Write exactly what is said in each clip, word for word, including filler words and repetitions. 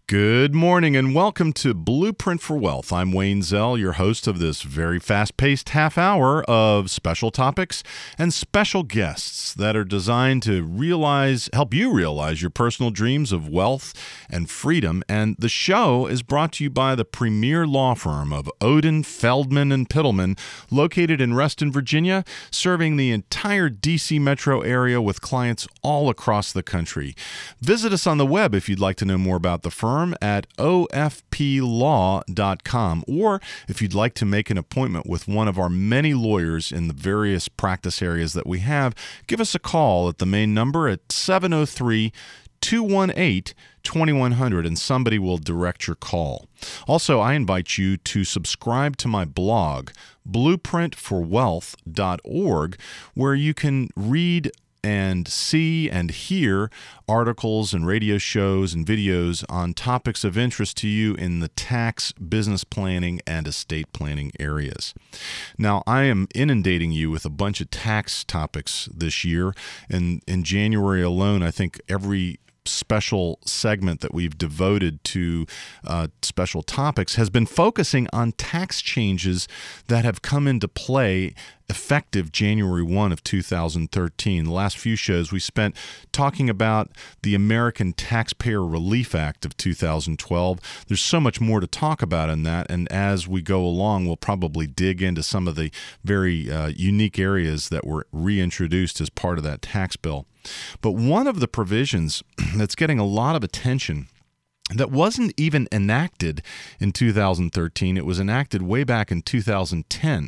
Good morning and welcome to Blueprint for Wealth. I'm Wayne Zell, your host of this very fast-paced half hour of special topics and special guests that are designed to realize, help you realize your personal dreams of wealth and freedom. And the show is brought to you by the premier law firm of Odin, Feldman, and Pittleman, located in Reston, Virginia, serving the entire D C metro area with clients all across the country. Visit us on the web if you'd like to know more about the firm at O F P law dot com, or if you'd like to make an appointment with one of our many lawyers in the various practice areas that we have, give us a call at the main number at seven oh three, two one eight, two one zero zero and somebody will direct your call. Also, I invite you to subscribe to my blog, blueprint for wealth dot org, where you can read and see and hear articles and radio shows and videos on topics of interest to you in the tax, business planning, and estate planning areas. Now, I am inundating you with a bunch of tax topics this year. And in January alone, I think every special segment that we've devoted to uh, special topics has been focusing on tax changes that have come into play effective January first of two thousand thirteen. The last few shows we spent talking about the American Taxpayer Relief Act of two thousand twelve. There's so much more to talk about in that, and as we go along, we'll probably dig into some of the very uh, unique areas that were reintroduced as part of that tax bill. But one of the provisions that's getting a lot of attention that wasn't even enacted in two thousand thirteen, it was enacted way back in two thousand ten,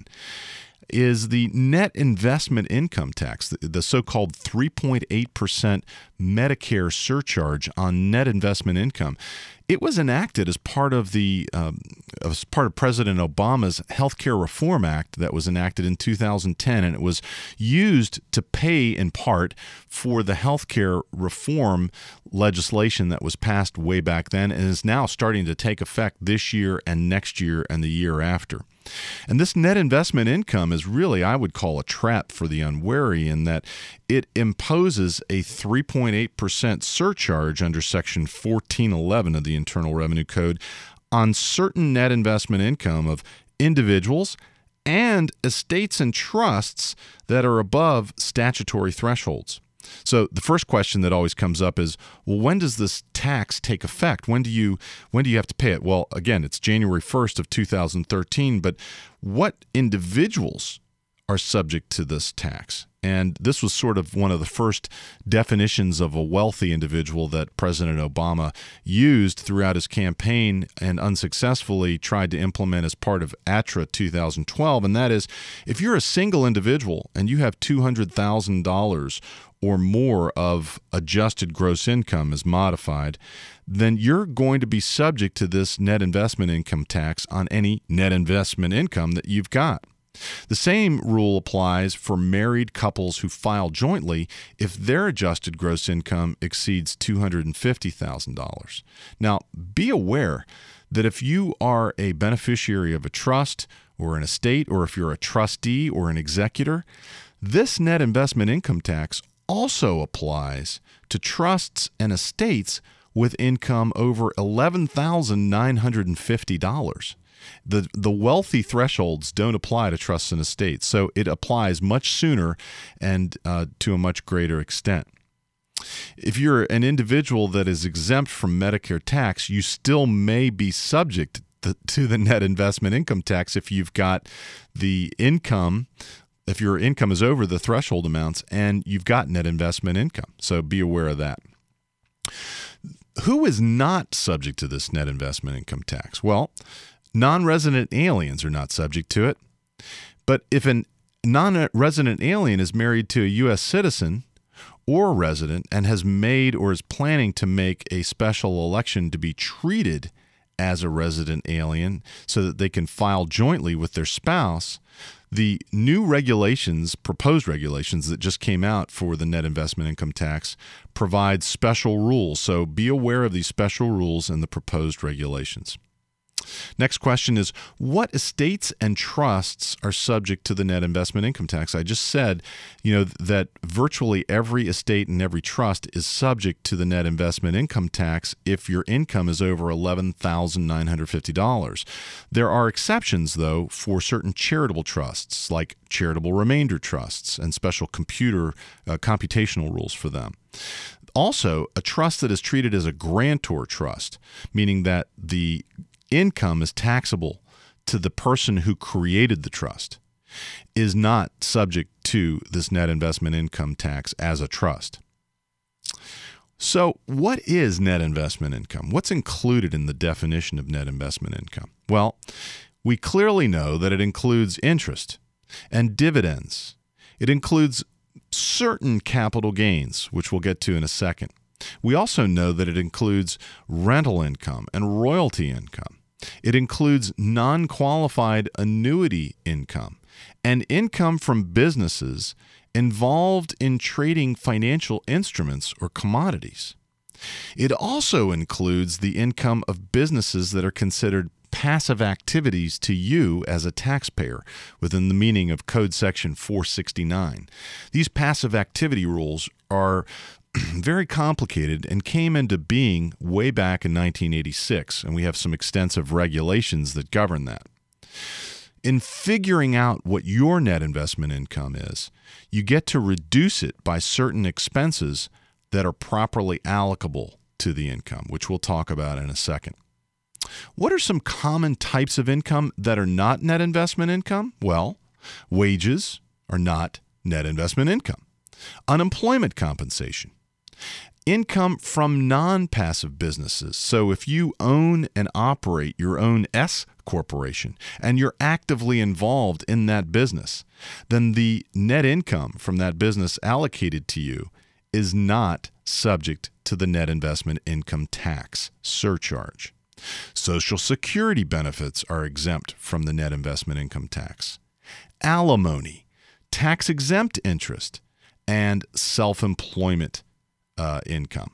is the net investment income tax, the, the so-called three point eight percent Medicare surcharge on net investment income. It was enacted as part of the um, as part of President Obama's Healthcare Reform Act that was enacted in two thousand ten, and it was used to pay in part for the healthcare reform legislation that was passed way back then and is now starting to take effect this year and next year and the year after. And this net investment income is really, I would call, a trap for the unwary in that it imposes a three point eight percent surcharge under Section fourteen eleven of the Internal Revenue Code on certain net investment income of individuals and estates and trusts that are above statutory thresholds. So the first question that always comes up is, well, when does this tax take effect? When do you when do you have to pay it? Well, again, it's January first of two thousand thirteen, but what individuals are subject to this tax? And this was sort of one of the first definitions of a wealthy individual that President Obama used throughout his campaign and unsuccessfully tried to implement as part of A T R A two thousand twelve. And that is, if you're a single individual and you have two hundred thousand dollars or more of adjusted gross income as modified, then you're going to be subject to this net investment income tax on any net investment income that you've got. The same rule applies for married couples who file jointly if their adjusted gross income exceeds two hundred fifty thousand dollars. Now, be aware that if you are a beneficiary of a trust or an estate, or if you're a trustee or an executor, this net investment income tax also applies to trusts and estates with income over eleven thousand nine hundred fifty dollars. The the wealthy thresholds don't apply to trusts and estates, so it applies much sooner and uh, to a much greater extent. If you're an individual that is exempt from Medicare tax, you still may be subject to, to the net investment income tax if you've got the income, if your income is over the threshold amounts and you've got net investment income. So be aware of that. Who is not subject to this net investment income tax? Well, non-resident aliens are not subject to it. But if a non-resident alien is married to a U S citizen or resident and has made or is planning to make a special election to be treated as a resident alien so that they can file jointly with their spouse, the new regulations, proposed regulations that just came out for the net investment income tax, provide special rules. So be aware of these special rules and the proposed regulations. Next question is, what estates and trusts are subject to the net investment income tax? I just said, you know, that virtually every estate and every trust is subject to the net investment income tax if your income is over eleven thousand nine hundred fifty dollars. There are exceptions, though, for certain charitable trusts, like charitable remainder trusts and special computer uh, computational rules for them. Also, a trust that is treated as a grantor trust, meaning that the income is taxable to the person who created the trust, is not subject to this net investment income tax as a trust. So what is net investment income? What's included in the definition of net investment income? Well, we clearly know that it includes interest and dividends. It includes certain capital gains, which we'll get to in a second. We also know that it includes rental income and royalty income. It includes non-qualified annuity income and income from businesses involved in trading financial instruments or commodities. It also includes the income of businesses that are considered passive activities to you as a taxpayer within the meaning of Code Section four sixty-nine. These passive activity rules are very complicated and came into being way back in nineteen eighty-six, and we have some extensive regulations that govern that. In figuring out what your net investment income is, you get to reduce it by certain expenses that are properly allocable to the income, which we'll talk about in a second. What are some common types of income that are not net investment income? Well, wages are not net investment income. Unemployment compensation. Income from non-passive businesses. So if you own and operate your own S corporation and you're actively involved in that business, then the net income from that business allocated to you is not subject to the net investment income tax surcharge. Social Security benefits are exempt from the net investment income tax. Alimony, tax-exempt interest, and self-employment uh, income.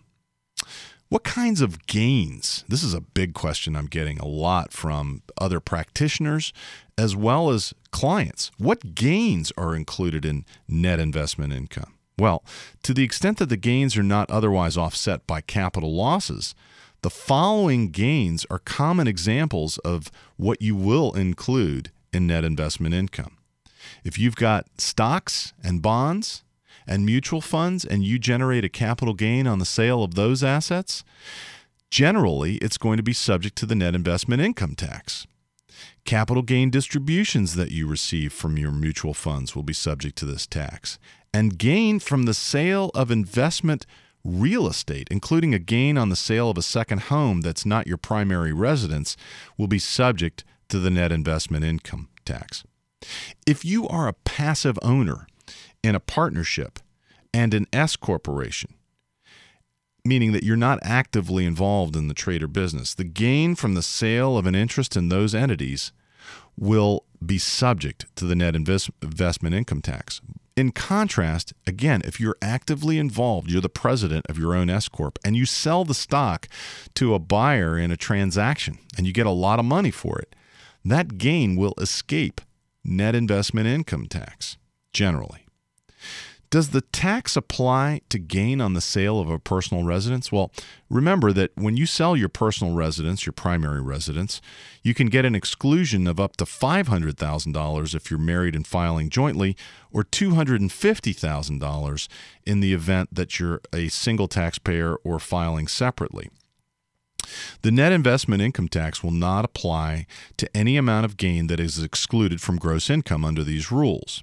What kinds of gains? This is a big question I'm getting a lot from other practitioners as well as clients. What gains are included in net investment income? Well, to the extent that the gains are not otherwise offset by capital losses, the following gains are common examples of what you will include in net investment income. If you've got stocks and bonds and mutual funds and you generate a capital gain on the sale of those assets, generally it's going to be subject to the net investment income tax. Capital gain distributions that you receive from your mutual funds will be subject to this tax. And gain from the sale of investment real estate, including a gain on the sale of a second home that's not your primary residence, will be subject to the net investment income tax. If you are a passive owner in a partnership and an S corporation, meaning that you're not actively involved in the trade or business, the gain from the sale of an interest in those entities will be subject to the net invest- investment income tax. In contrast, again, if you're actively involved, you're the president of your own S corp, and you sell the stock to a buyer in a transaction, and you get a lot of money for it, that gain will escape net investment income tax, generally. Does the tax apply to gain on the sale of a personal residence? Well, remember that when you sell your personal residence, your primary residence, you can get an exclusion of up to five hundred thousand dollars if you're married and filing jointly, or two hundred fifty thousand dollars in the event that you're a single taxpayer or filing separately. The net investment income tax will not apply to any amount of gain that is excluded from gross income under these rules.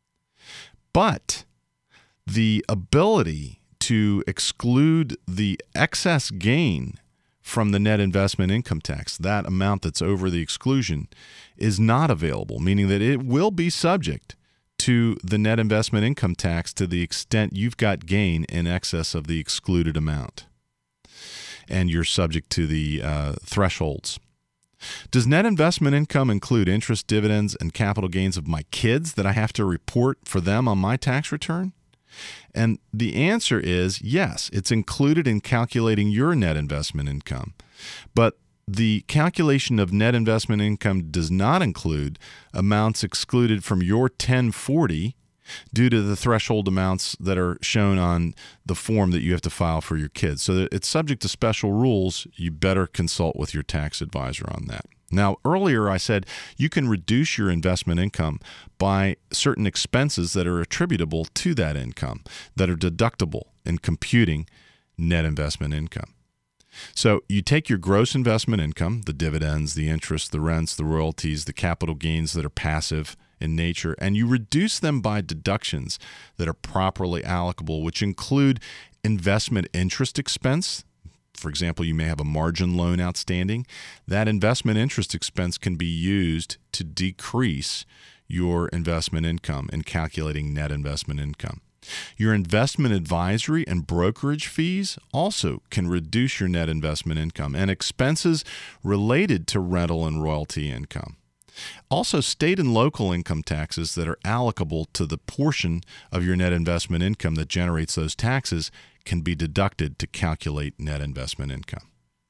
But the ability to exclude the excess gain from the net investment income tax, that amount that's over the exclusion, is not available, meaning that it will be subject to the net investment income tax to the extent you've got gain in excess of the excluded amount, and you're subject to the uh, thresholds. Does net investment income include interest, dividends, and capital gains of my kids that I have to report for them on my tax return? And the answer is yes, it's included in calculating your net investment income. But the calculation of net investment income does not include amounts excluded from your ten forty due to the threshold amounts that are shown on the form that you have to file for your kids. So it's subject to special rules. You better consult with your tax advisor on that. Now, earlier I said you can reduce your investment income by certain expenses that are attributable to that income, that are deductible in computing net investment income. So you take your gross investment income, the dividends, the interest, the rents, the royalties, the capital gains that are passive in nature, and you reduce them by deductions that are properly allocable, which include investment interest expense. For example, you may have a margin loan outstanding. That investment interest expense can be used to decrease your investment income in calculating net investment income. Your investment advisory and brokerage fees also can reduce your net investment income, and expenses related to rental and royalty income. Also, state and local income taxes that are allocable to the portion of your net investment income that generates those taxes can be deducted to calculate net investment income.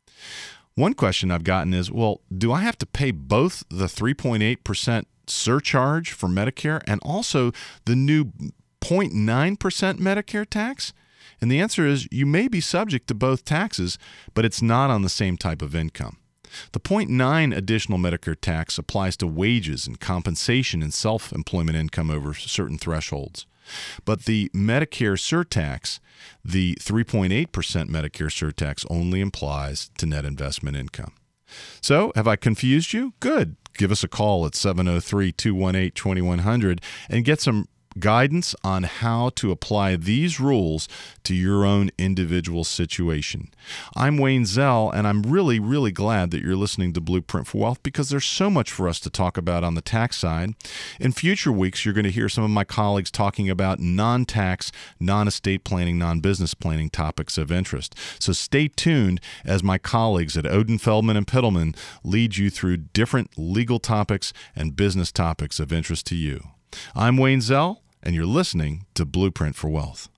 One question I've gotten is, well, do I have to pay both the three point eight percent surcharge for Medicare and also the new zero point nine percent Medicare tax? And the answer is you may be subject to both taxes, but it's not on the same type of income. The zero point nine additional Medicare tax applies to wages and compensation and self-employment income over certain thresholds. But the Medicare surtax, the three point eight percent Medicare surtax, only applies to net investment income. So, have I confused you? Good. Give us a call at seven oh three, two one eight, two one zero zero and get some guidance on how to apply these rules to your own individual situation. I'm Wayne Zell, and I'm really, really glad that you're listening to Blueprint for Wealth because there's so much for us to talk about on the tax side. In future weeks, you're going to hear some of my colleagues talking about non-tax, non-estate planning, non-business planning topics of interest. So stay tuned as my colleagues at Odin, Feldman, and Pittleman lead you through different legal topics and business topics of interest to you. I'm Wayne Zell, and you're listening to Blueprint for Wealth.